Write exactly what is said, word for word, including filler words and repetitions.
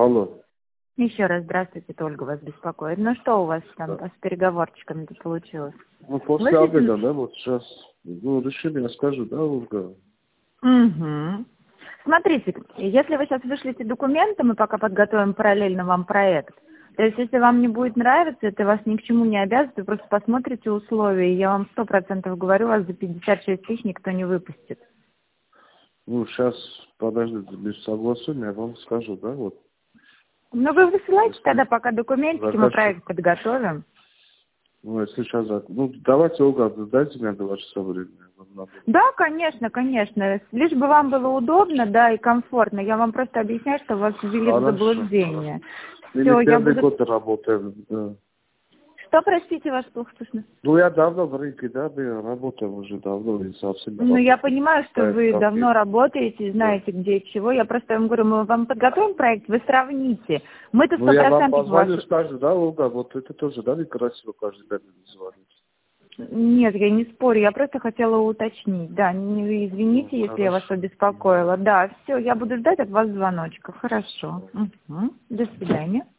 Алло. Еще раз здравствуйте, это Ольга вас беспокоит. Ну что у вас там Да. с переговорчиками-то получилось? Ну, после Вы обеда, с- да, вот сейчас. Ну, решили, я скажу, да, Ольга? Угу. Смотрите, если вы сейчас вышлите документы, мы пока подготовим параллельно вам проект. То есть, если вам не будет нравиться, это вас ни к чему не обязывает, вы просто посмотрите условия, и я вам сто процентов говорю, вас за пятьдесят шесть тысяч никто не выпустит. Ну, сейчас, подождите, без согласования я вам скажу, да, вот. Ну, вы высылайте Если тогда пока документики, мы заказчик, проект подготовим. ну, если сейчас, зак- ну, давайте, Ольга, дайте мне два часа времени. Нам надо. Да, конечно, конечно. Лишь бы вам было удобно, да, и комфортно. Я вам просто объясняю, что вас ввели в Хорошо. заблуждение. Мы Все, не я первый буду... год работаем, да. Что, простите, ваш плохо слышно? Ну, я давно в рынке, да, мы работаем уже давно, и совсем Ну, я работаем. понимаю, что Ставим вы ставки. давно работаете, Да. знаете, где и чего. Я просто вам говорю, мы вам подготовим проект, вы сравните. Мы-то Ну, сто я вам процентов позвоню, вашу... скажу, да, Ольга, вот это тоже, да, некрасиво каждый день звонить. Нет, я не спорю, я просто хотела уточнить. Да, не Ну, извините, если я вас хорошо. обеспокоила. Да, все, я буду ждать от вас звоночка. Хорошо. Угу. До свидания.